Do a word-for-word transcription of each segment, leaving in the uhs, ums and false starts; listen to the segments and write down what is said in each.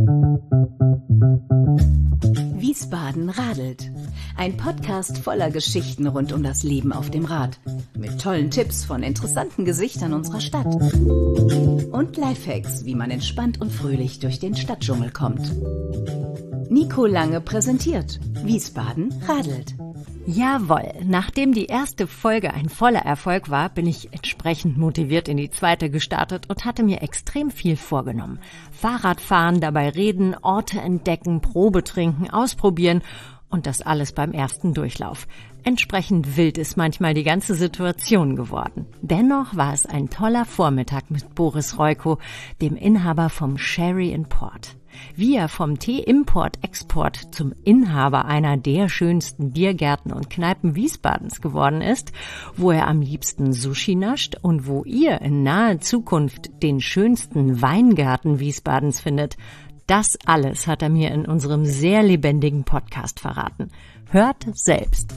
Wiesbaden radelt. Ein Podcast voller Geschichten rund um das Leben auf dem Rad. Mit tollen Tipps von interessanten Gesichtern unserer Stadt. Und Lifehacks, wie man entspannt und fröhlich durch den Stadtdschungel kommt. Nico Lange präsentiert Wiesbaden radelt. Jawohl, nachdem die erste Folge ein voller Erfolg war, bin ich entsprechend motiviert in die zweite gestartet und hatte mir extrem viel vorgenommen. Fahrradfahren, dabei reden, Orte entdecken, Probe trinken, ausprobieren und das alles beim ersten Durchlauf. Entsprechend wild ist manchmal die ganze Situation geworden. Dennoch war es ein toller Vormittag mit Boris Reuko, dem Inhaber vom Sherry Import. Wie er vom Tee-Import-Export zum Inhaber einer der schönsten Biergärten und Kneipen Wiesbadens geworden ist, wo er am liebsten Sushi nascht und wo ihr in naher Zukunft den schönsten Weingarten Wiesbadens findet, das alles hat er mir in unserem sehr lebendigen Podcast verraten. Hört selbst.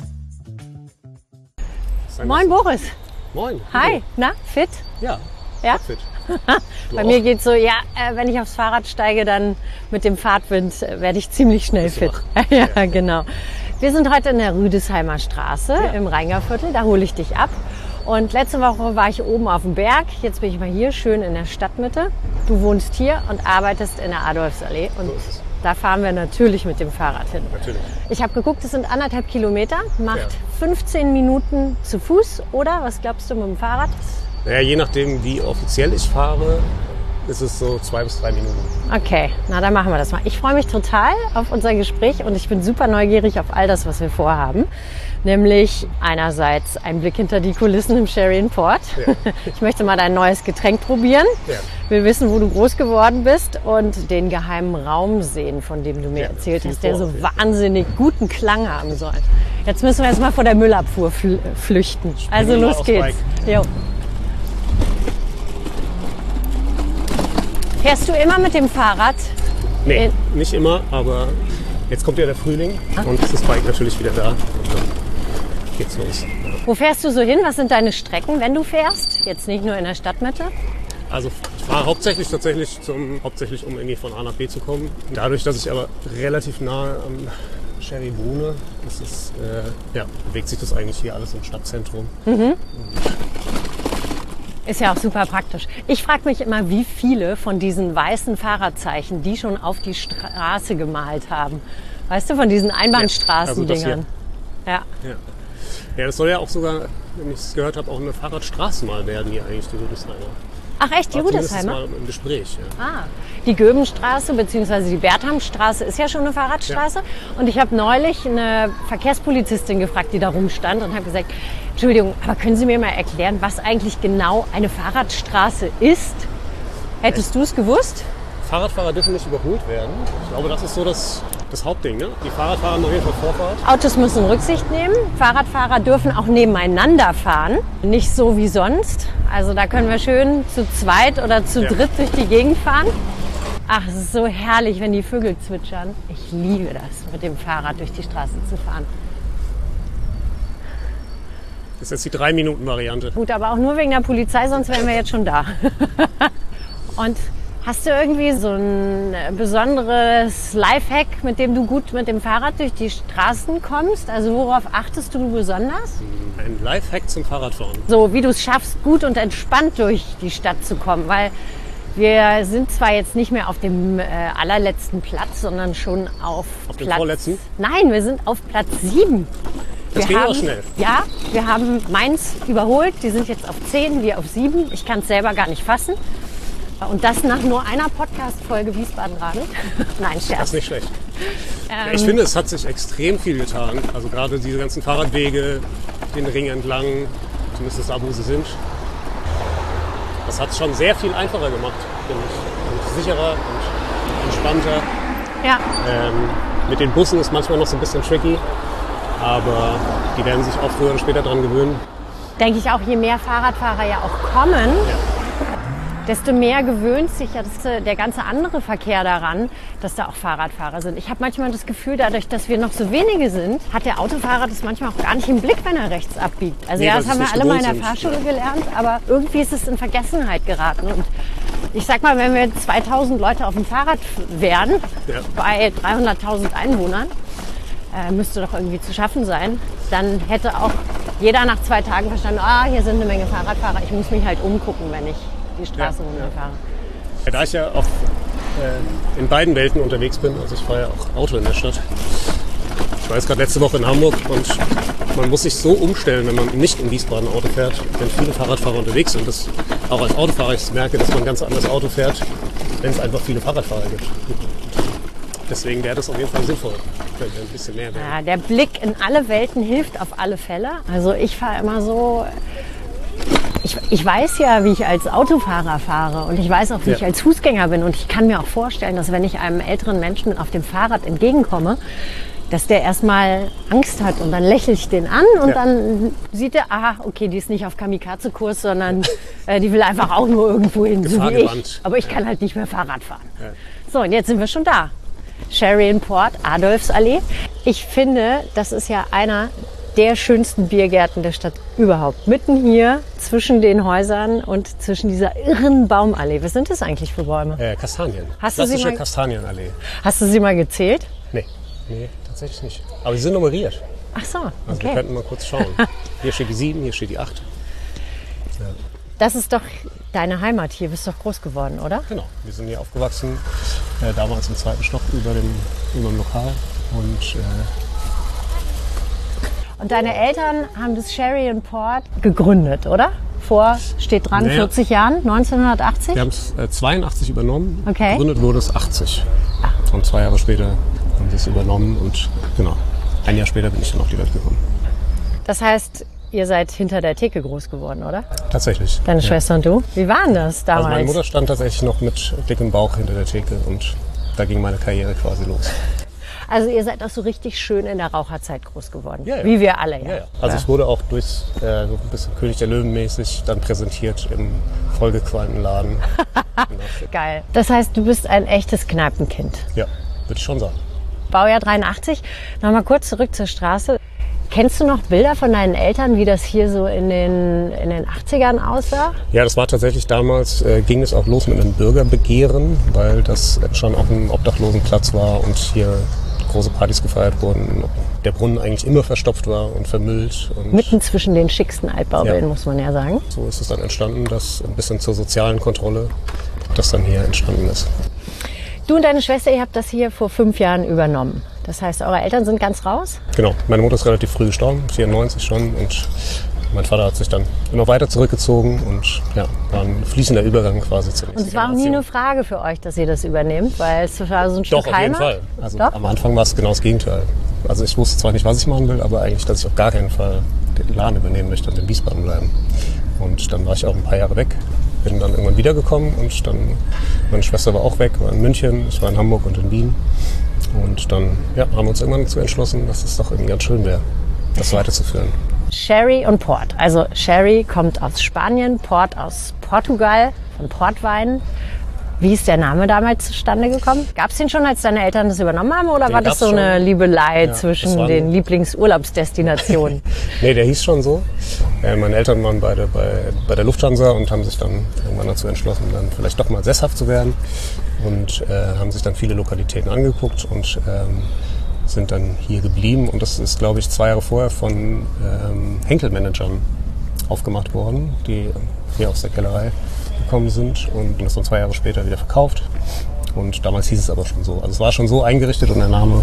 Moin Boris. Moin. Hi, na, fit? Ja, ja? fit. Bei mir geht's so, ja, äh, wenn ich aufs Fahrrad steige, dann mit dem Fahrtwind äh, werde ich ziemlich schnell fit. Ja, ja, genau. Wir sind heute in der Rüdesheimer Straße ja. im Rheingauviertel, da hole ich dich ab. Und letzte Woche war ich oben auf dem Berg, jetzt bin ich mal hier, schön in der Stadtmitte. Du wohnst hier und arbeitest in der Adolfsallee und so da fahren wir natürlich mit dem Fahrrad hin. Natürlich. Ich habe geguckt, es sind anderthalb Kilometer, macht ja. fünfzehn Minuten zu Fuß, oder? Was glaubst du mit dem Fahrrad? Naja, je nachdem, wie offiziell ich fahre, ist es so zwei bis drei Minuten. Okay, na dann machen wir das mal. Ich freue mich total auf unser Gespräch und ich bin super neugierig auf all das, was wir vorhaben. Nämlich einerseits ein Blick hinter die Kulissen im Sherry Import. Ja. Ich möchte mal dein neues Getränk probieren. Ja. Will wissen, wo du groß geworden bist und den geheimen Raum sehen, von dem du mir ja, erzählt hast, der so wahnsinnig guten Klang haben soll. Jetzt müssen wir jetzt mal vor der Müllabfuhr fl- flüchten. Also los geht's. Jo. Fährst du immer mit dem Fahrrad? Nee, nicht immer, aber jetzt kommt ja der Frühling ah. und das Bike natürlich wieder da. Und dann geht's los. Wo fährst du so hin? Was sind deine Strecken, wenn du fährst? Jetzt nicht nur in der Stadtmitte? Also ich fahre hauptsächlich tatsächlich zum, hauptsächlich um irgendwie von A nach B zu kommen. Dadurch, dass ich aber relativ nahe am Sherry wohne, ist es, äh, ja, bewegt sich das eigentlich hier alles im Stadtzentrum. Mhm. Ist ja auch super praktisch. Ich frage mich immer, wie viele von diesen weißen Fahrradzeichen die schon auf die Straße gemalt haben. Weißt du, von diesen Einbahnstraßendingern. Ja, also ja. ja. Ja, das soll ja auch sogar, wenn ich es gehört habe, auch eine Fahrradstraße mal werden hier eigentlich, die Rüdesheimer. Ach echt, die Rüdesheimer? Mal im Gespräch, ja. Ah, die Göbenstraße bzw. die Berthamstraße ist ja schon eine Fahrradstraße. Ja. Und ich habe neulich eine Verkehrspolizistin gefragt, die da rumstand und habe gesagt, Entschuldigung, aber können Sie mir mal erklären, was eigentlich genau eine Fahrradstraße ist? Hättest du es gewusst? Fahrradfahrer dürfen nicht überholt werden. Ich glaube, das ist so das, das Hauptding, ne? Die Fahrradfahrer haben auf jeden Fall Vorfahrt. Autos müssen Rücksicht nehmen. Fahrradfahrer dürfen auch nebeneinander fahren. Nicht so wie sonst. Also da können wir schön zu zweit oder zu ja. dritt durch die Gegend fahren. Ach, es ist so herrlich, wenn die Vögel zwitschern. Ich liebe das, mit dem Fahrrad durch die Straße zu fahren. Das ist jetzt die drei Minuten Variante. Gut, aber auch nur wegen der Polizei, sonst wären wir jetzt schon da. Und hast du irgendwie so ein besonderes Lifehack, mit dem du gut mit dem Fahrrad durch die Straßen kommst? Also worauf achtest du besonders? Ein Lifehack zum Fahrradfahren. So, wie du es schaffst, gut und entspannt durch die Stadt zu kommen. Weil wir sind zwar jetzt nicht mehr auf dem äh, allerletzten Platz, sondern schon auf, auf Platz... dem vorletzten? Nein, wir sind auf Platz sieben. Das wir ging haben, auch schnell. Ja, wir haben Mainz überholt. Die sind jetzt auf zehn, wir auf sieben. Ich kann es selber gar nicht fassen. Und das nach nur einer Podcast-Folge Wiesbaden radelt. Nein, Scherz. Das ist nicht schlecht. Ähm, ja, ich finde, es hat sich extrem viel getan. Also gerade diese ganzen Fahrradwege, den Ring entlang, zumindest da, wo sie sind. Das hat es schon sehr viel einfacher gemacht, finde ich. Und sicherer und entspannter. Ja. Ähm, mit den Bussen ist manchmal noch so ein bisschen tricky. Aber die werden sich auch früher oder später dran gewöhnen. Denke ich auch, je mehr Fahrradfahrer ja auch kommen, ja. desto mehr gewöhnt sich ja das, der ganze andere Verkehr daran, dass da auch Fahrradfahrer sind. Ich habe manchmal das Gefühl, dadurch, dass wir noch so wenige sind, hat der Autofahrer das manchmal auch gar nicht im Blick, wenn er rechts abbiegt. Also nee, ja, das haben wir alle mal in der Fahrschule gelernt, aber irgendwie ist es in Vergessenheit geraten. Und Ich sag mal, wenn wir zweitausend Leute auf dem Fahrrad wären, Ja. bei dreihunderttausend Einwohnern, äh, müsste doch irgendwie zu schaffen sein, dann hätte auch jeder nach zwei Tagen verstanden, ah, hier sind eine Menge Fahrradfahrer, ich muss mich halt umgucken, wenn ich die Straße Ja. runterfahre. Ja, da ich ja auch äh, in beiden Welten unterwegs bin, also ich fahre ja auch Auto in der Stadt. Ich war jetzt gerade letzte Woche in Hamburg und man muss sich so umstellen, wenn man nicht in Wiesbaden Auto fährt, wenn viele Fahrradfahrer unterwegs sind. Das, auch als Autofahrer ich merke, dass man ganz anders Auto fährt, wenn es einfach viele Fahrradfahrer gibt. Deswegen wäre das auf jeden Fall sinnvoll, wenn wir ein bisschen mehr wären. Ja, der Blick in alle Welten hilft auf alle Fälle. Also ich fahre immer so... Ich, ich weiß ja, wie ich als Autofahrer fahre und ich weiß auch, wie Ja. ich als Fußgänger bin. Und ich kann mir auch vorstellen, dass wenn ich einem älteren Menschen auf dem Fahrrad entgegenkomme, dass der erstmal Angst hat und dann lächle ich den an und Ja. dann sieht er, aha, okay, die ist nicht auf Kamikaze-Kurs, sondern äh, die will einfach auch nur irgendwo hin, so wie ich. Gefahrgewandt. Aber ich kann halt nicht mehr Fahrrad fahren. Ja. So, und jetzt sind wir schon da. Sherry Port, Adolfsallee. Ich finde, das ist ja einer der schönsten Biergärten der Stadt überhaupt. Mitten hier zwischen den Häusern und zwischen dieser irren Baumallee. Was sind das eigentlich für Bäume? Äh, Kastanien. Hast du sie Klassische mal- Kastanienallee. Hast du sie mal gezählt? Nee, nee, tatsächlich nicht. Aber sie sind nummeriert. Ach so, Also wir okay. könnten mal kurz schauen. Hier steht die sieben, hier steht die acht. Das ist doch deine Heimat hier. Bist doch groß geworden, oder? Genau, wir sind hier aufgewachsen, äh, damals im zweiten Stock über dem, über dem Lokal. Und äh, Und deine Eltern haben das Sherry Port gegründet, oder? Vor, steht dran, Naja. vierzig Jahren, neunzehnhundertachtzig? wir haben es äh, zweiundachtzig übernommen, Okay. gegründet wurde es achtzig. Und zwei Jahre später haben wir es übernommen und genau, ein Jahr später bin ich dann auf die Welt gekommen. Das heißt, ihr seid hinter der Theke groß geworden, oder? Tatsächlich. Deine ja. Schwester und du? Wie war denn das damals? Also meine Mutter stand tatsächlich noch mit dickem Bauch hinter der Theke und da ging meine Karriere quasi los. Also ihr seid auch so richtig schön in der Raucherzeit groß geworden. Ja, ja. Wie wir alle, ja. Ja, ja. Also ich wurde auch durch äh, so ein bisschen König der Löwen mäßig dann präsentiert im vollgequalmten Laden. Geil. Das heißt, du bist ein echtes Kneipenkind. Ja, würde ich schon sagen. Baujahr dreiundachtzig. Nochmal kurz zurück zur Straße. Kennst du noch Bilder von deinen Eltern, wie das hier so in den, in den achtzigern aussah? Ja, das war tatsächlich damals, äh, ging es auch los mit einem Bürgerbegehren, weil das schon auch ein Obdachlosenplatz war und hier große Partys gefeiert wurden. Der Brunnen eigentlich immer verstopft war und vermüllt. Und Mitten zwischen den schicksten Altbaubildern, Ja. muss man ja sagen. so ist es dann entstanden, dass ein bisschen zur sozialen Kontrolle das dann hier entstanden ist. Du und deine Schwester, ihr habt das hier vor fünf Jahren übernommen. Das heißt, eure Eltern sind ganz raus? Genau, meine Mutter ist relativ früh gestorben, vierundneunzig schon, und mein Vater hat sich dann immer weiter zurückgezogen und ja, war ein fließender Übergang quasi zur nächsten Und es war auch nie eine Frage für euch, dass ihr das übernehmt, weil es war so ein Stück Doch, auf jeden Heimat. Fall. Also Doch? am Anfang war es genau das Gegenteil. Also ich wusste zwar nicht, was ich machen will, aber eigentlich, dass ich auf gar keinen Fall den Laden übernehmen möchte und in Wiesbaden bleiben. Und dann war ich auch ein paar Jahre weg, bin dann irgendwann wiedergekommen und dann, meine Schwester war auch weg, war in München, ich war in Hamburg und in Wien. Und dann ja, haben wir uns irgendwann dazu entschlossen, dass es doch irgendwie ganz schön wäre, das weiterzuführen. Sherry und Port. Also Sherry kommt aus Spanien, Port aus Portugal, von Portwein. Wie ist der Name damals zustande gekommen? Gab es den schon, als deine Eltern das übernommen haben, oder Den war das gab's so eine schon. Liebelei Ja, zwischen das war den ein- Lieblingsurlaubsdestinationen? Nee, der hieß schon so. Äh, meine Eltern waren beide bei, bei der Lufthansa und haben sich dann irgendwann dazu entschlossen, dann vielleicht doch mal sesshaft zu werden. Und äh, haben sich dann viele Lokalitäten angeguckt und ähm, sind dann hier geblieben. Und das ist, glaube ich, zwei Jahre vorher von ähm, Henkel-Managern aufgemacht worden, die hier aus der Kellerei gekommen sind und das dann zwei Jahre später wieder verkauft. Und damals hieß es aber schon so. Also es war schon so eingerichtet und der Name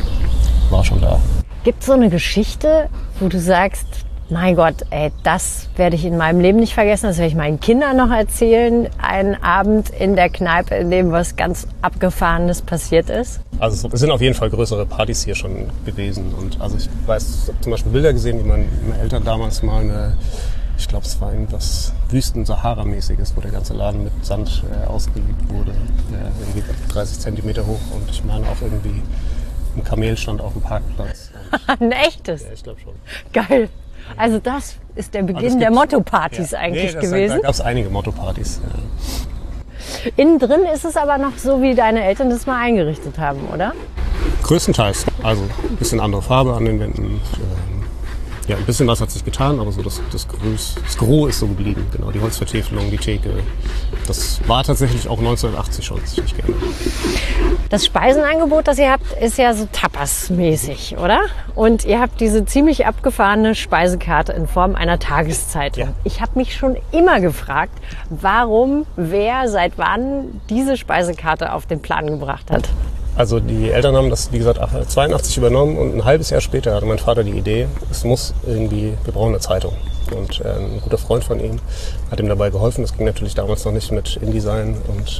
war schon da. Gibt es so eine Geschichte, wo du sagst, mein Gott, ey, das werde ich in meinem Leben nicht vergessen, das werde ich meinen Kindern noch erzählen. Einen Abend in der Kneipe, in dem was ganz Abgefahrenes passiert ist. Also es sind auf jeden Fall größere Partys hier schon gewesen. Und also ich weiß, ich habe zum Beispiel Bilder gesehen, wie meine, meine Eltern damals mal eine, ich glaube es war irgendwas Wüsten-Sahara-mäßiges, wo der ganze Laden mit Sand äh, ausgelegt wurde. Äh, irgendwie dreißig Zentimeter hoch und ich meine auch irgendwie ein Kamel stand auf dem Parkplatz. Und, Ein echtes. ja, ich glaube schon. Geil. Also das ist der Also Beginn es der gibt- Motto-Partys ja, eigentlich nee, das, gewesen. Da gab es einige Motto-Partys. Ja. Innen drin ist es aber noch so, wie deine Eltern das mal eingerichtet haben, oder? Größtenteils. Also ein bisschen andere Farbe an den Wänden. Ähm, Ja, ein bisschen was hat sich getan, aber so das, das, Größ, das Gros ist so geblieben. Genau, die Holzvertäfelung, die Theke. Das war tatsächlich auch neunzehnhundertachtzig schon ziemlich gerne. Das Speisenangebot, das ihr habt, ist ja so Tapas-mäßig, oder? Und ihr habt diese ziemlich abgefahrene Speisekarte in Form einer Tageszeitung. Ja. Ich habe mich schon immer gefragt, warum, wer, seit wann diese Speisekarte auf den Plan gebracht hat. Also die Eltern haben das, wie gesagt, zweiundachtzig übernommen und ein halbes Jahr später hatte mein Vater die Idee, es muss irgendwie, wir brauchen eine Zeitung. Und äh, ein guter Freund von ihm hat ihm dabei geholfen. Das ging natürlich damals noch nicht mit InDesign und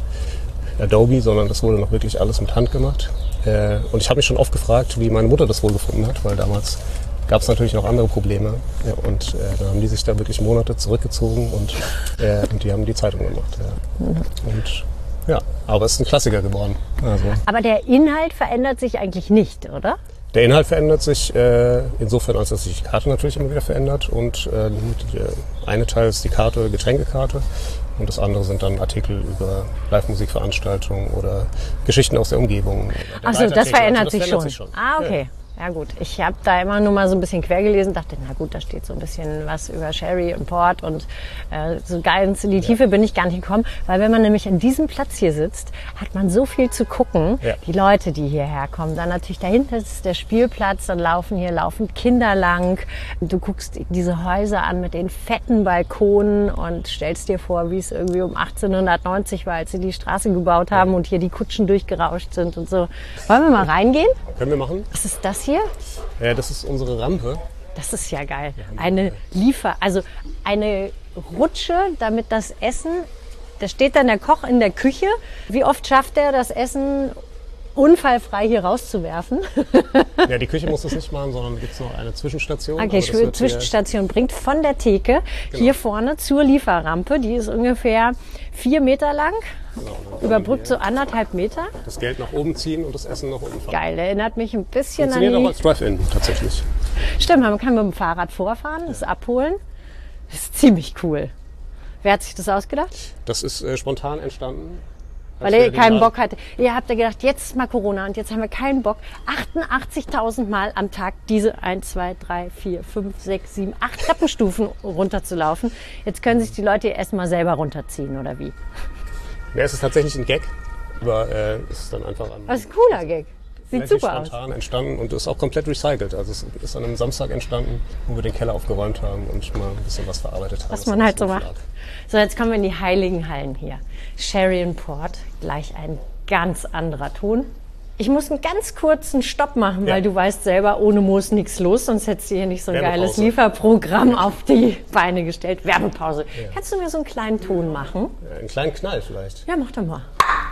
äh, Adobe, sondern das wurde noch wirklich alles mit Hand gemacht. Äh, und ich habe mich schon oft gefragt, wie meine Mutter das wohl gefunden hat, weil damals gab es natürlich noch andere Probleme. Ja, und äh, dann haben die sich da wirklich Monate zurückgezogen und, äh, und die haben die Zeitung gemacht. Ja. Mhm. Und ja, aber es ist ein Klassiker geworden. Also. Aber der Inhalt verändert sich eigentlich nicht, oder? Der Inhalt verändert sich äh, insofern, als dass sich die Karte natürlich immer wieder verändert. Und äh, der eine Teil ist die Karte, Getränkekarte. Und das andere sind dann Artikel über Live-Musikveranstaltungen oder Geschichten aus der Umgebung. Achso, das verändert, also, das sich, verändert schon. sich schon. Ah, okay. Ja. Ja gut, ich habe da immer nur mal so ein bisschen quer gelesen, dachte, na gut, da steht so ein bisschen was über Sherry und Port und äh, so ganz in die Tiefe ja. bin ich gar nicht gekommen, weil wenn man nämlich an diesem Platz hier sitzt, hat man so viel zu gucken. Ja. Die Leute, die hierher kommen, dann natürlich dahinter ist der Spielplatz, dann laufen hier laufen Kinder lang. Du guckst diese Häuser an mit den fetten Balkonen und stellst dir vor, wie es irgendwie um achtzehnhundertneunzig war, als sie die Straße gebaut haben ja. und hier die Kutschen durchgerauscht sind und so. Wollen wir mal reingehen? Können wir machen. Was ist das hier? Ja, das ist unsere Rampe. Das ist ja geil. Eine Liefer, also eine Rutsche, damit das Essen, da steht dann der Koch in der Küche. Wie oft schafft er das Essen unfallfrei hier rauszuwerfen? Ja, die Küche muss das nicht machen, sondern gibt es noch eine Zwischenstation. Okay, Zwischenstation bringt von der Theke genau. hier vorne zur Lieferrampe. Die ist ungefähr vier Meter lang. Genau, überbrückt so anderthalb Meter. Das Geld nach oben ziehen und das Essen nach unten fahren. Geil, erinnert mich ein bisschen an die... Funktioniert auch als Drive-In tatsächlich. Stimmt, man kann mit dem Fahrrad vorfahren, das abholen. Das ist ziemlich cool. Wer hat sich das ausgedacht? Das ist äh, spontan entstanden. Weil ihr keinen Bock hatte. Ihr habt ja gedacht, jetzt ist mal Corona und jetzt haben wir keinen Bock, achtundachtzigtausend Mal am Tag diese eins, zwei, drei, vier, fünf, sechs, sieben, acht Treppenstufen runterzulaufen. Jetzt können sich die Leute erst mal selber runterziehen, oder wie? Ja, es ist tatsächlich ein Gag. Aber äh, es ist dann einfach ein... Das ist ein cooler Gag. Sieht super aus. Spontan entstanden und ist auch komplett recycelt. Also es ist an einem Samstag entstanden, wo wir den Keller aufgeräumt haben und mal ein bisschen was verarbeitet haben. Was man halt so macht. So, jetzt kommen wir in die heiligen Hallen hier. Sherry und Port, gleich ein ganz anderer Ton. Ich muss einen ganz kurzen Stopp machen, weil ja. du weißt selber, ohne Moos nichts los, sonst hättest du hier nicht so ein geiles Lieferprogramm auf die Beine gestellt. Werbepause. Ja. Kannst du mir so einen kleinen Ton machen? Ja, einen kleinen Knall vielleicht. Ja, mach doch mal.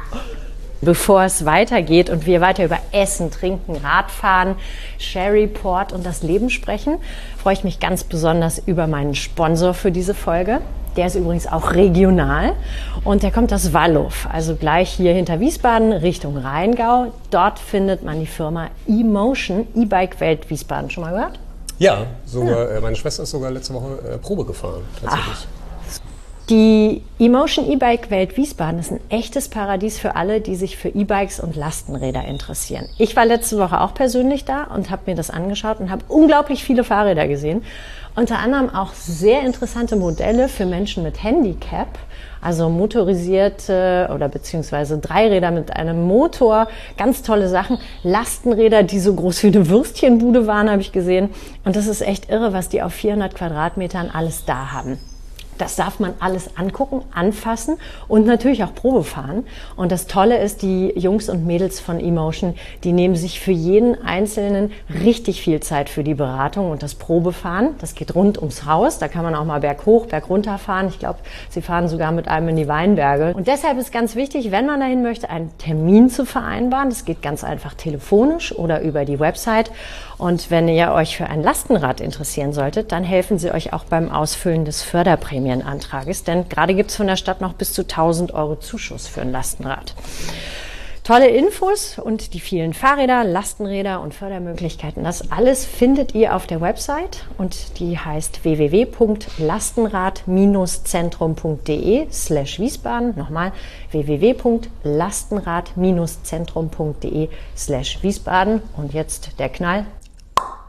Bevor es weitergeht und wir weiter über Essen, Trinken, Radfahren, Sherry, Port und das Leben sprechen, freue ich mich ganz besonders über meinen Sponsor für diese Folge. Der ist übrigens auch regional und der kommt aus Wallow, also gleich hier hinter Wiesbaden Richtung Rheingau. Dort findet man die Firma eMotion, E-Bike Welt Wiesbaden. Schon mal gehört? Ja, sogar, ja. Meine Schwester ist sogar letzte Woche äh, Probe gefahren, tatsächlich. Ach. Die eMotion E-Bike Welt Wiesbaden ist ein echtes Paradies für alle, die sich für E-Bikes und Lastenräder interessieren. Ich war letzte Woche auch persönlich da und habe mir das angeschaut und habe unglaublich viele Fahrräder gesehen. Unter anderem auch sehr interessante Modelle für Menschen mit Handicap, also motorisierte oder beziehungsweise Dreiräder mit einem Motor, ganz tolle Sachen. Lastenräder, die so groß wie eine Würstchenbude waren, habe ich gesehen. Und das ist echt irre, was die auf vierhundert Quadratmetern alles da haben. Das darf man alles angucken, anfassen und natürlich auch Probe fahren. Und das Tolle ist, die Jungs und Mädels von eMotion, die nehmen sich für jeden Einzelnen richtig viel Zeit für die Beratung und das Probefahren. Das geht rund ums Haus. Da kann man auch mal berghoch, bergunter fahren. Ich glaube, sie fahren sogar mit einem in die Weinberge. Und deshalb ist ganz wichtig, wenn man dahin möchte, einen Termin zu vereinbaren. Das geht ganz einfach telefonisch oder über die Website. Und wenn ihr euch für ein Lastenrad interessieren solltet, dann helfen sie euch auch beim Ausfüllen des Förderprämienantrages. Denn gerade gibt es von der Stadt noch bis zu tausend Euro Zuschuss für ein Lastenrad. Tolle Infos und die vielen Fahrräder, Lastenräder und Fördermöglichkeiten, das alles findet ihr auf der Website und die heißt w w w punkt lastenrad zentrum punkt d e slash Wiesbaden. Nochmal w w w punkt lastenrad zentrum punkt d e slash Wiesbaden. Und jetzt der Knall.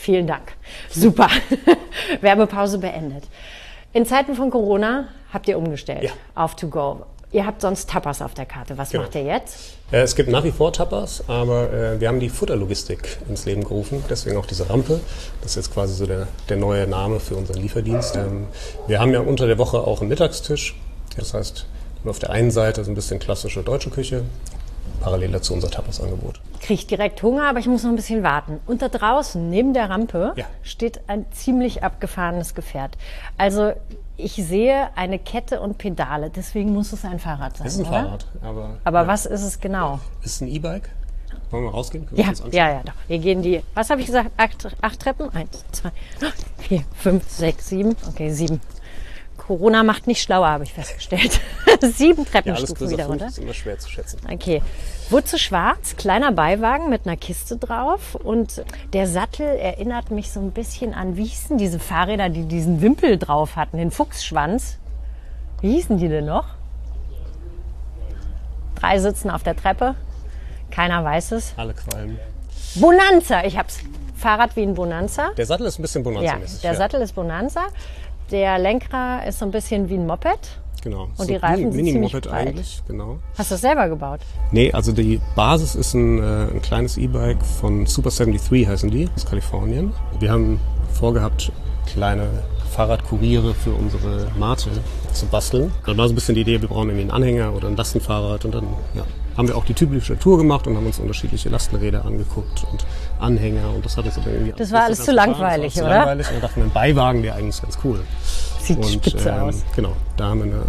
Vielen Dank. Super. Werbepause beendet. In Zeiten von Corona habt ihr umgestellt ja. auf To Go. Ihr habt sonst Tapas auf der Karte. Was genau. macht ihr jetzt? Äh, es gibt nach wie vor Tapas, aber äh, wir haben die Futterlogistik ins Leben gerufen. Deswegen auch diese Rampe. Das ist jetzt quasi so der, der neue Name für unseren Lieferdienst. Ähm, wir haben ja unter der Woche auch einen Mittagstisch. Das heißt, auf der einen Seite so ein bisschen klassische deutsche Küche, parallel dazu unser Tapas-Angebot. Kriege direkt Hunger, aber ich muss noch ein bisschen warten. Und da draußen, neben der Rampe, ja. steht ein ziemlich abgefahrenes Gefährt. Also ich sehe eine Kette und Pedale, deswegen muss es ein Fahrrad sein, Es ist ein oder? Fahrrad, aber... Aber ja. was ist es genau? Es ist ein E-Bike. Wollen wir rausgehen? Können wir Ja, uns anschauen? ja, ja, doch. Wir gehen die, was habe ich gesagt, acht, acht Treppen? Eins, zwei, vier, fünf, sechs, sieben. Okay, sieben. Corona macht nicht schlauer, habe ich festgestellt. Sieben Treppenstufen ja, wieder runter. Das ist immer schwer zu schätzen. Okay. Wurzel schwarz, kleiner Beiwagen mit einer Kiste drauf. Und der Sattel erinnert mich so ein bisschen an, wie hießen diese Fahrräder, die diesen Wimpel drauf hatten, den Fuchsschwanz. Wie hießen die denn noch? Drei sitzen auf der Treppe. Keiner weiß es. Alle qualmen. Bonanza, ich hab's. Fahrrad wie ein Bonanza. Der Sattel ist ein bisschen Ja, Bonanza-mäßig. der ja. Sattel ist Bonanza. Der Lenker ist so ein bisschen wie ein Moped. Genau. Und so die Reifen ein sind Mini-Moped ziemlich breit. eigentlich, genau. Hast du das selber gebaut? Nee, also die Basis ist ein, äh, ein kleines E-Bike von Super seventy-three heißen die, aus Kalifornien. Wir haben vorgehabt, kleine Fahrradkuriere für unsere Mate zu basteln. Dann war so ein bisschen die Idee, wir brauchen irgendwie einen Anhänger oder ein Lastenfahrrad und dann ja, haben wir auch die typische Tour gemacht und haben uns unterschiedliche Lastenräder angeguckt und Anhänger und das hat uns aber irgendwie... Das war alles zu langweilig, oder? oder? Langweilig und wir dachten, ein Beiwagen wäre eigentlich ganz cool. Sieht und, spitze ähm, aus. Genau, da haben wir eine...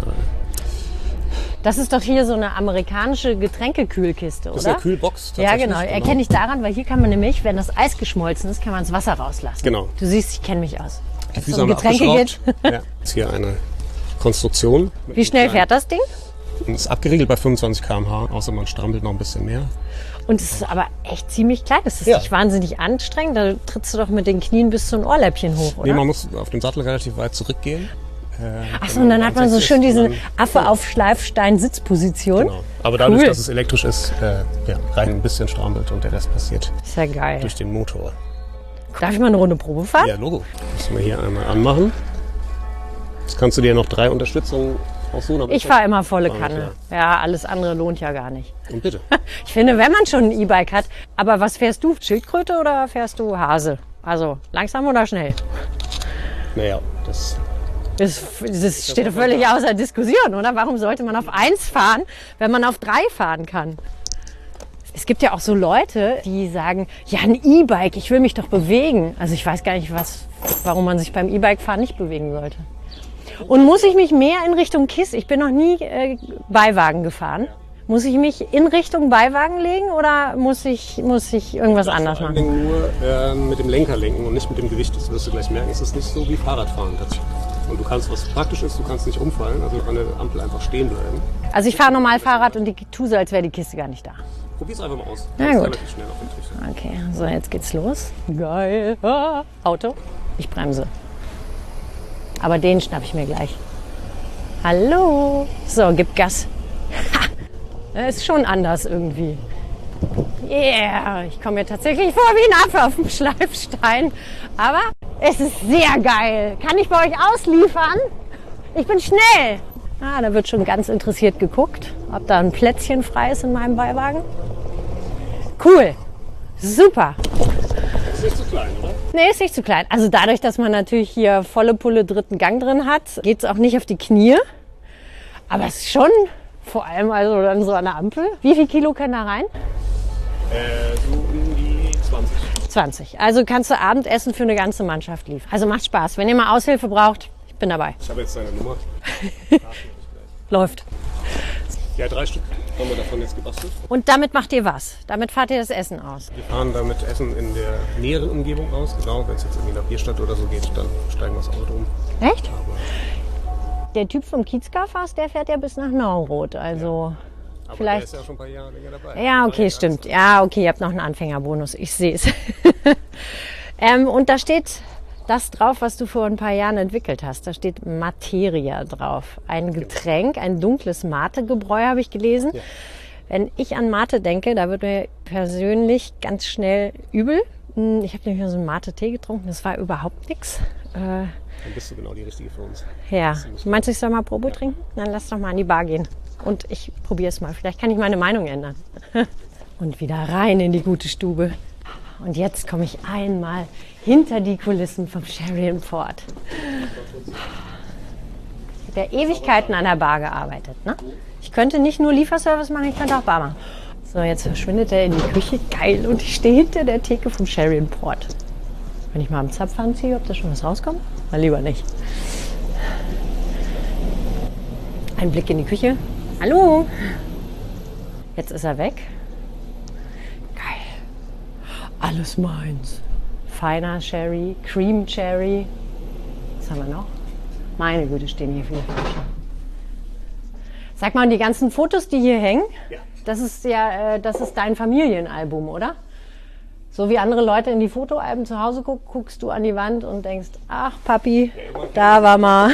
Das ist doch hier so eine amerikanische Getränkekühlkiste, oder? Das ist eine Kühlbox Ja, tatsächlich. genau. Erkenne ich daran, weil hier kann man nämlich, wenn das Eis geschmolzen ist, kann man das Wasser rauslassen. Genau. Du siehst, ich kenne mich aus. Die Wenn es Füße um haben wir Getränke geht. abgeschraubt. Ja. Jetzt hier eine Konstruktion. Wie schnell fährt das Ding? Und ist abgeriegelt bei fünfundzwanzig Kilometer pro Stunde, außer man strampelt noch ein bisschen mehr. Und es ist aber echt ziemlich klein. Das ist Ja. nicht wahnsinnig anstrengend. Da trittst du doch mit den Knien bis zu den Ohrläppchen hoch, oder? Nee, man muss auf dem Sattel relativ weit zurückgehen. Äh, Achso, und dann hat man so schön ist, diesen dann- Affe auf Schleifstein-Sitzposition. Genau. Aber dadurch, Cool. dass es elektrisch ist, äh, ja, rein ein bisschen strampelt und der Rest passiert Ist ja geil. durch den Motor. Darf ich mal eine Runde Probe fahren? Ja, Logo. Müssen wir hier einmal anmachen. Jetzt kannst du dir noch drei Unterstützungen aussuchen. aber Ich ist fahre immer volle Ah, Kanne. Ja, alles andere lohnt ja gar nicht. das- Und bitte. Ich finde, wenn man schon ein E-Bike hat, aber was fährst du? Schildkröte oder fährst du Hase? Also langsam oder schnell? Naja, das Das, das steht doch völlig außer Diskussion, oder? Warum sollte man auf eins fahren, wenn man auf drei fahren kann? Es gibt ja auch so Leute, die sagen, ja, ein E-Bike, ich will mich doch bewegen. Also ich weiß gar nicht, was, warum man sich beim E-Bike-Fahren nicht bewegen sollte. Und muss ich mich mehr in Richtung Kiss, ich bin noch nie äh, Beiwagen gefahren, muss ich mich in Richtung Beiwagen legen oder muss ich, muss ich irgendwas anders vor allen machen? Dingen nur äh, mit dem Lenker lenken und nicht mit dem Gewicht. Das wirst du gleich merken. Es ist nicht so wie Fahrradfahren tatsächlich. Und du kannst, was praktisch ist, du kannst nicht umfallen, also an der Ampel einfach stehen bleiben. Also ich fahre normal Fahrrad und die tue so, als wäre die Kiste gar nicht da. Probier's einfach mal aus. Na Das ist gut. relativ schnell auf den Trichter. Okay, so jetzt geht's los. Geil. Ah, Auto. Ich bremse. Aber den schnapp ich mir gleich. Hallo. So, gib Gas. Ha. Das ist schon anders irgendwie. Yeah, ich komme mir tatsächlich vor wie ein Affe auf dem Schleifstein. Aber es ist sehr geil. Kann ich bei euch ausliefern? Ich bin schnell. Ah, da wird schon ganz interessiert geguckt, ob da ein Plätzchen frei ist in meinem Beiwagen. Cool. Super. Ist nicht zu klein, oder? Nee, ist nicht zu klein. Also dadurch, dass man natürlich hier volle Pulle dritten Gang drin hat, geht es auch nicht auf die Knie. Aber es ist schon, vor allem also dann so an der Ampel. Wie viel Kilo können da rein? Äh, so um die zwanzig. zwanzig. Also kannst du Abendessen für eine ganze Mannschaft liefern. Also macht Spaß. Wenn ihr mal Aushilfe braucht, ich bin dabei. Ich habe jetzt deine Nummer. Läuft. Ja, drei Stück haben wir davon jetzt gebastelt. Und damit macht ihr was? Damit fahrt ihr das Essen aus? Wir fahren damit Essen in der näheren Umgebung aus. Genau, wenn es jetzt irgendwie nach Bierstadt oder so geht, dann steigen wir das Auto um. Echt? Aber, Der Typ vom Kiezgarfast, der fährt ja bis nach Nauroth. Also aber Vielleicht- der ist ja schon ein paar Jahre länger dabei. ja, okay, Drei stimmt. Jahre. Ja, okay, ihr habt noch einen Anfängerbonus. Ich sehe es. ähm, und da steht das drauf, was du vor ein paar Jahren entwickelt hast. Da steht Materia drauf. Ein Getränk, ein dunkles Mate-Gebräu, habe ich gelesen. Ja. Wenn ich an Mate denke, da wird mir persönlich ganz schnell übel. Ich habe nämlich so einen Mate-Tee getrunken, das war überhaupt nichts. Äh, Dann bist du genau die Richtige für uns. Ja, meinst du, ich soll mal Probe trinken? Dann lass doch mal an die Bar gehen. Und ich probiere es mal, vielleicht kann ich meine Meinung ändern. Und wieder rein in die gute Stube. Und jetzt komme ich einmal hinter die Kulissen vom Sheridan Port. Ich habe ja Ewigkeiten an der Bar gearbeitet. Ne? Ich könnte nicht nur Lieferservice machen, ich könnte auch Bar machen. So, jetzt verschwindet er in die Küche. Geil. Und ich stehe hinter der Theke vom Sheridan Port. Wenn ich mal am Zapfhahn ziehe, ob da schon was rauskommt? Mal lieber nicht. Ein Blick in die Küche. Hallo. Jetzt ist er weg. Alles meins. Feiner Sherry, Cream Cherry. Was haben wir noch? Meine Güte, stehen hier viele Flaschen. Sag mal, die ganzen Fotos, die hier hängen, ja. das ist ja, das ist dein Familienalbum, oder? So wie andere Leute in die Fotoalben zu Hause gucken, guckst du an die Wand und denkst, ach Papi, da war mal.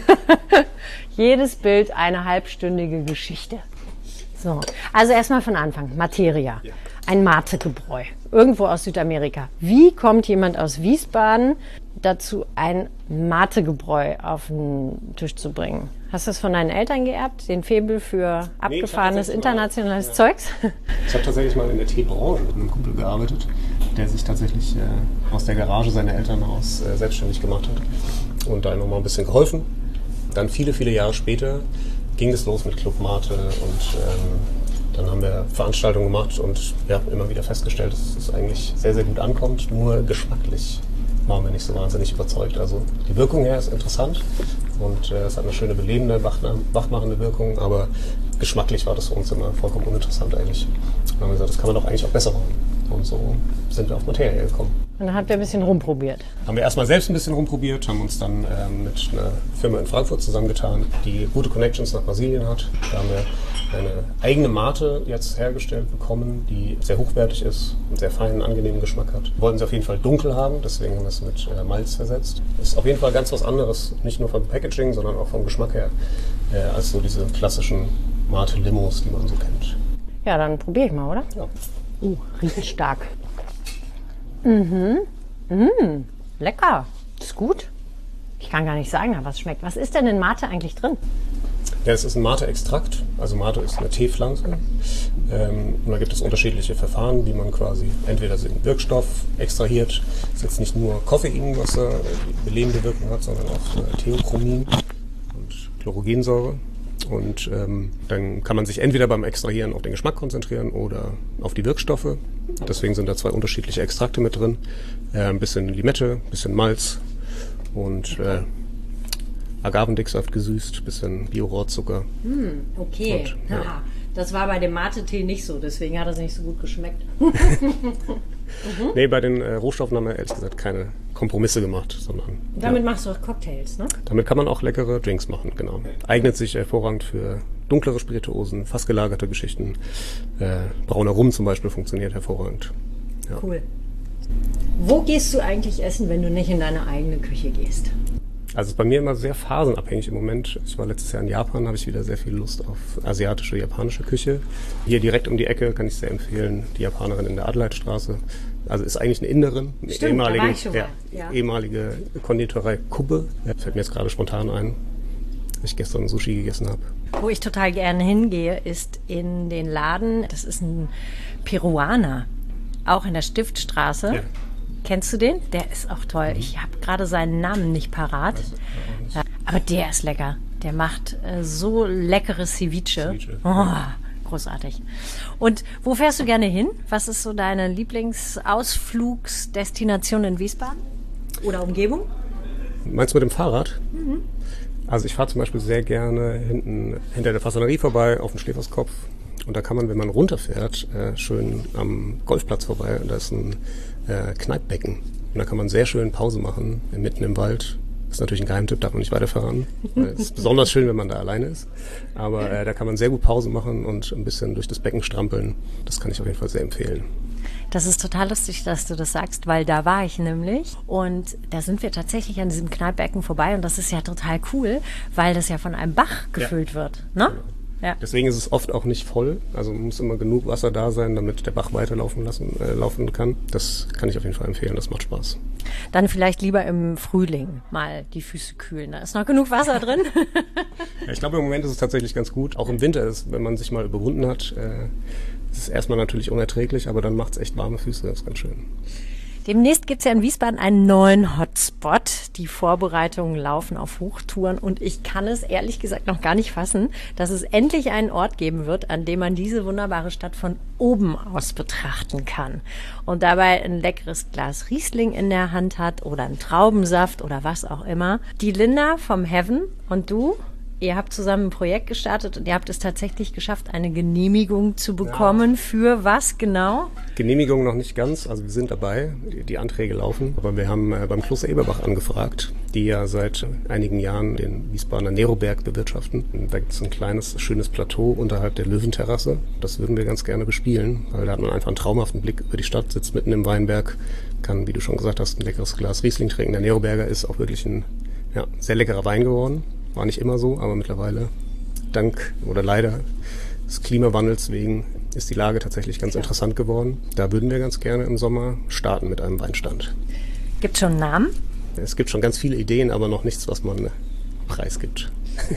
Jedes Bild eine halbstündige Geschichte. So, also erstmal von Anfang. Materia. Ja. Ein Mate-Gebräu. Irgendwo aus Südamerika. Wie kommt jemand aus Wiesbaden dazu, ein Mate-Gebräu auf den Tisch zu bringen? Hast du das von deinen Eltern geerbt? Den Faible für abgefahrenes, nee, internationales mal, ja. Zeugs? Ich habe tatsächlich mal in der Teebranche mit einem Kumpel gearbeitet, der sich tatsächlich äh, aus der Garage seiner Eltern aus äh, selbstständig gemacht hat. Und da nochmal ein bisschen geholfen. Dann viele, viele Jahre später ging es los mit Club Mate und ähm, dann haben wir Veranstaltungen gemacht und ja, immer wieder festgestellt, dass es eigentlich sehr, sehr gut ankommt. Nur geschmacklich waren wir nicht so wahnsinnig überzeugt. Also die Wirkung her ist interessant und äh, es hat eine schöne belebende, wachmachende Wirkung, aber geschmacklich war das für uns immer vollkommen uninteressant eigentlich. Und dann haben wir gesagt, das kann man doch eigentlich auch besser machen. Und so sind wir auf Materia gekommen. Und dann habt ihr ein bisschen rumprobiert. Haben wir erstmal selbst ein bisschen rumprobiert, haben uns dann ähm, mit einer Firma in Frankfurt zusammengetan, die gute Connections nach Brasilien hat. Da haben wir eine eigene Mate jetzt hergestellt bekommen, die sehr hochwertig ist und sehr feinen, angenehmen Geschmack hat. Wir wollten sie auf jeden Fall dunkel haben, deswegen haben wir es mit äh, Malz versetzt. Ist auf jeden Fall ganz was anderes, nicht nur vom Packaging, sondern auch vom Geschmack her, äh, als so diese klassischen Mate-Limos, die man so kennt. Ja, dann probiere ich mal, oder? Ja. Uh, riecht stark. Mhm. Mhm. Lecker. Ist gut. Ich kann gar nicht sagen, was schmeckt. Was ist denn in Mate eigentlich drin? Ja, es ist ein Mate-Extrakt. Also Mate ist eine Teepflanze. Ähm, und da gibt es unterschiedliche Verfahren, wie man quasi entweder den Wirkstoff extrahiert. Das ist jetzt nicht nur Koffein, was äh, die belebende Wirkung hat, sondern auch äh, Theochromin und Chlorogensäure. Und ähm, dann kann man sich entweder beim Extrahieren auf den Geschmack konzentrieren oder auf die Wirkstoffe. Deswegen sind da zwei unterschiedliche Extrakte mit drin. Äh, ein bisschen Limette, ein bisschen Malz und äh, Agavendicksaft gesüßt, ein bisschen Bio-Rohrzucker. Hm, okay. Und, ja. Ja, das war bei dem Mate-Tee nicht so, deswegen hat es nicht so gut geschmeckt. mhm. Nee, bei den äh, Rohstoffen haben wir ehrlich gesagt keine Kompromisse gemacht, sondern... Damit ja. machst du auch Cocktails, ne? Damit kann man auch leckere Drinks machen, genau. Eignet sich hervorragend für dunklere Spirituosen, fast gelagerte Geschichten. Äh, brauner Rum zum Beispiel funktioniert hervorragend. Ja. Cool. Wo gehst du eigentlich essen, wenn du nicht in deine eigene Küche gehst? Also es ist bei mir immer sehr phasenabhängig im Moment. Ich war letztes Jahr in Japan, habe ich wieder sehr viel Lust auf asiatische, japanische Küche. Hier direkt um die Ecke kann ich sehr empfehlen, die Japanerin in der Adelheidstraße. Also ist eigentlich eine Inderin, eine Stimmt, ehemalige, da war ich schon mal. Ja, Ja. ehemalige Konditorei Kubbe. Fällt mir jetzt gerade spontan ein, dass ich gestern Sushi gegessen habe. Wo ich total gerne hingehe, ist in den Laden, das ist ein Peruaner, auch in der Stiftstraße. Ja. Kennst du den? Der ist auch toll. Mhm. Ich habe gerade seinen Namen nicht parat. Also, nicht. Aber der ist lecker. Der macht äh, so leckeres Ceviche. Ceviche. Oh, großartig. Und wo fährst du gerne hin? Was ist so deine Lieblingsausflugsdestination in Wiesbaden? Oder Umgebung? Meinst du mit dem Fahrrad? Mhm. Also ich fahre zum Beispiel sehr gerne hinten hinter der Fasanerie vorbei auf den Schläferskopf. Und da kann man, wenn man runterfährt, äh, schön am Golfplatz vorbei. Und da ist ein äh, Kneippbecken. Und da kann man sehr schön Pause machen, mitten im Wald. Das ist natürlich ein Geheimtipp, darf man nicht weiter verraten. Es ist besonders schön, wenn man da alleine ist. Aber äh, da kann man sehr gut Pause machen und ein bisschen durch das Becken strampeln. Das kann ich auf jeden Fall sehr empfehlen. Das ist total lustig, dass du das sagst, weil da war ich nämlich und da sind wir tatsächlich an diesem Kneippbecken vorbei und das ist ja total cool, weil das ja von einem Bach gefüllt ja. wird, ne? Ja. Deswegen ist es oft auch nicht voll. Also muss immer genug Wasser da sein, damit der Bach weiterlaufen lassen, äh, laufen kann. Das kann ich auf jeden Fall empfehlen, das macht Spaß. Dann vielleicht lieber im Frühling mal die Füße kühlen. Da ist noch genug Wasser drin. Ja, ich glaube, im Moment ist es tatsächlich ganz gut. Auch im Winter ist, wenn man sich mal überwunden hat, äh, ist es erstmal natürlich unerträglich, aber dann macht es echt warme Füße, das ist ganz schön. Demnächst gibt es ja in Wiesbaden einen neuen Hotspot. Die Vorbereitungen laufen auf Hochtouren und ich kann es ehrlich gesagt noch gar nicht fassen, dass es endlich einen Ort geben wird, an dem man diese wunderbare Stadt von oben aus betrachten kann. Und dabei ein leckeres Glas Riesling in der Hand hat oder einen Traubensaft oder was auch immer. Die Linda vom Heaven und du, ihr habt zusammen ein Projekt gestartet und ihr habt es tatsächlich geschafft, eine Genehmigung zu bekommen. Ja. Für was genau? Genehmigung noch nicht ganz, also wir sind dabei, die, die Anträge laufen. Aber wir haben äh, beim Kloster Eberbach angefragt, die ja seit einigen Jahren den Wiesbadener Neroberg bewirtschaften. Und da gibt es ein kleines, schönes Plateau unterhalb der Löwenterrasse. Das würden wir ganz gerne bespielen, weil da hat man einfach einen traumhaften Blick über die Stadt, sitzt mitten im Weinberg, kann, wie du schon gesagt hast, ein leckeres Glas Riesling trinken. Der Neroberger ist auch wirklich ein ja, sehr leckerer Wein geworden. War nicht immer so, aber mittlerweile, dank oder leider des Klimawandels wegen, ist die Lage tatsächlich ganz interessant geworden. Da würden wir ganz gerne im Sommer starten mit einem Weinstand. Gibt es schon einen Namen? Es gibt schon ganz viele Ideen, aber noch nichts, was man preisgibt.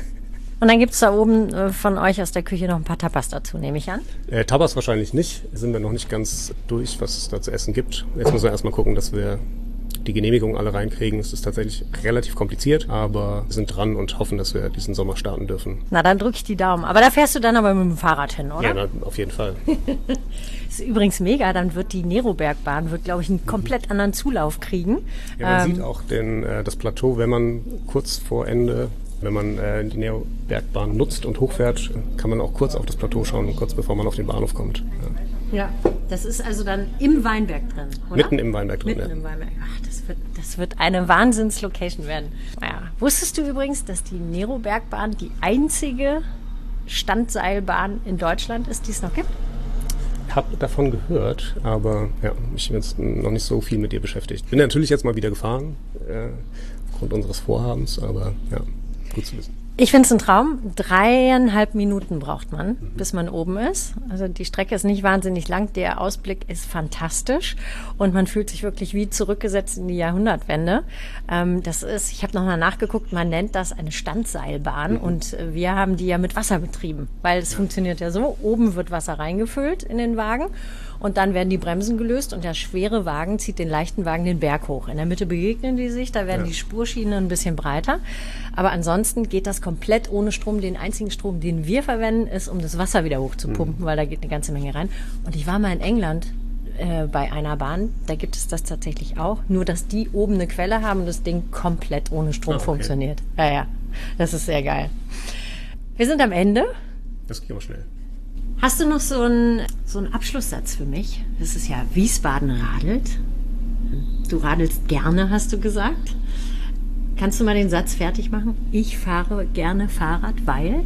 Und dann gibt es da oben äh, von euch aus der Küche noch ein paar Tapas dazu, nehme ich an? Äh, Tapas wahrscheinlich nicht. Sind wir noch nicht ganz durch, was es da zu essen gibt. Jetzt müssen wir erstmal gucken, dass wir die Genehmigung alle reinkriegen. Es ist tatsächlich relativ kompliziert, aber wir sind dran und hoffen, dass wir diesen Sommer starten dürfen. Na, dann drücke ich die Daumen. Aber da fährst du dann aber mit dem Fahrrad hin, oder? Ja, na, auf jeden Fall. Das ist übrigens mega. Dann wird die Nerobergbahn, wird, glaube ich, einen komplett anderen Zulauf kriegen. Ja, man ähm, sieht auch den, äh, das Plateau, wenn man kurz vor Ende, wenn man äh, die Nerobergbahn nutzt und hochfährt, kann man auch kurz auf das Plateau schauen, kurz bevor man auf den Bahnhof kommt. Ja. Ja, das ist also dann im Weinberg drin, oder? Mitten im Weinberg drin, Mitten ja. im Weinberg. Ach, das wird, das wird eine Wahnsinns-Location werden. Naja. Wusstest du übrigens, dass die Nerobergbahn die einzige Standseilbahn in Deutschland ist, die es noch gibt? Ich habe davon gehört, aber ja, ich bin jetzt noch nicht so viel mit dir beschäftigt. Bin natürlich jetzt mal wieder gefahren, äh, aufgrund unseres Vorhabens, aber ja, gut zu wissen. Ich finde es ein Traum. Dreieinhalb Minuten braucht man, mhm. bis man oben ist. Also die Strecke ist nicht wahnsinnig lang. Der Ausblick ist fantastisch und man fühlt sich wirklich wie zurückgesetzt in die Jahrhundertwende. Ähm, das ist, ich habe nochmal nachgeguckt, man nennt das eine Standseilbahn mhm. und wir haben die ja mit Wasser betrieben, weil es ja. funktioniert ja so. Oben wird Wasser reingefüllt in den Wagen und dann werden die Bremsen gelöst und der schwere Wagen zieht den leichten Wagen den Berg hoch. In der Mitte begegnen die sich, da werden ja. die Spurschienen ein bisschen breiter. Aber ansonsten geht das komplett ohne Strom. Den einzigen Strom, den wir verwenden, ist, um das Wasser wieder hochzupumpen, mhm. weil da geht eine ganze Menge rein. Und ich war mal in England äh, bei einer Bahn, da gibt es das tatsächlich auch. Nur, dass die oben eine Quelle haben und das Ding komplett ohne Strom oh, okay. funktioniert. Ja, ja, das ist sehr geil. Wir sind am Ende. Das geht aber schnell. Hast du noch so einen, so einen Abschlusssatz für mich? Das ist ja Wiesbaden radelt. Du radelst gerne, hast du gesagt. Kannst du mal den Satz fertig machen? Ich fahre gerne Fahrrad, weil?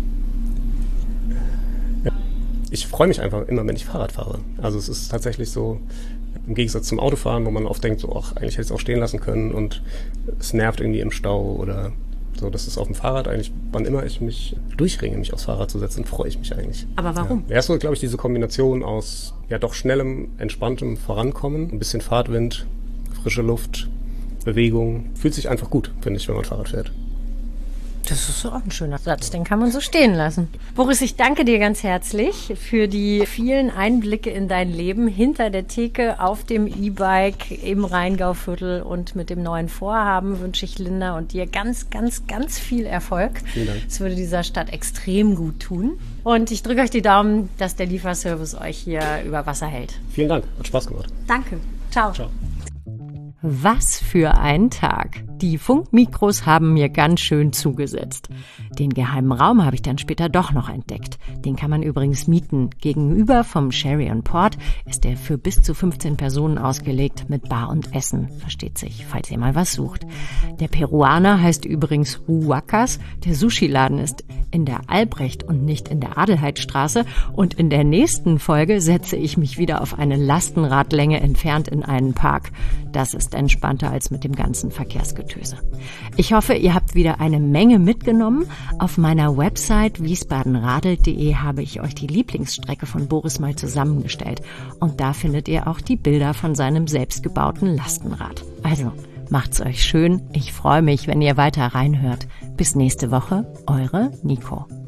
Ja. Ich freue mich einfach immer, wenn ich Fahrrad fahre. Also es ist tatsächlich so, im Gegensatz zum Autofahren, wo man oft denkt, so, ach, eigentlich hätte ich es auch stehen lassen können und es nervt irgendwie im Stau oder so. Das ist auf dem Fahrrad eigentlich, wann immer ich mich durchringe, mich aufs Fahrrad zu setzen, freue ich mich eigentlich. Aber warum? Ja, erst so, glaube ich, diese Kombination aus ja doch schnellem, entspanntem Vorankommen, ein bisschen Fahrtwind, frische Luft, Bewegung. Fühlt sich einfach gut, finde ich, wenn man Fahrrad fährt. Das ist auch ein schöner Satz, den kann man so stehen lassen. Boris, ich danke dir ganz herzlich für die vielen Einblicke in dein Leben hinter der Theke, auf dem E-Bike, im Rheingauviertel und mit dem neuen Vorhaben wünsche ich Linda und dir ganz, ganz, ganz viel Erfolg. Vielen Dank. Es würde dieser Stadt extrem gut tun. Und ich drücke euch die Daumen, dass der Lieferservice euch hier über Wasser hält. Vielen Dank, hat Spaß gemacht. Danke. Ciao. Ciao. Was für ein Tag. Die Funkmikros haben mir ganz schön zugesetzt. Den geheimen Raum habe ich dann später doch noch entdeckt. Den kann man übrigens mieten. Gegenüber vom Sherry and Port ist er für bis zu fünfzehn Personen ausgelegt mit Bar und Essen. Versteht sich, falls ihr mal was sucht. Der Peruaner heißt übrigens Huacas. Der Sushi-Laden ist in der Albrecht und nicht in der Adelheidstraße. Und in der nächsten Folge setze ich mich wieder auf eine Lastenradlänge entfernt in einen Park. Das ist entspannter als mit dem ganzen Verkehrsgetöse. Ich hoffe, ihr habt wieder eine Menge mitgenommen. Auf meiner Website wiesbadenradelt punkt de habe ich euch die Lieblingsstrecke von Boris mal zusammengestellt. Und da findet ihr auch die Bilder von seinem selbstgebauten Lastenrad. Also, macht's euch schön. Ich freue mich, wenn ihr weiter reinhört. Bis nächste Woche, eure Nico.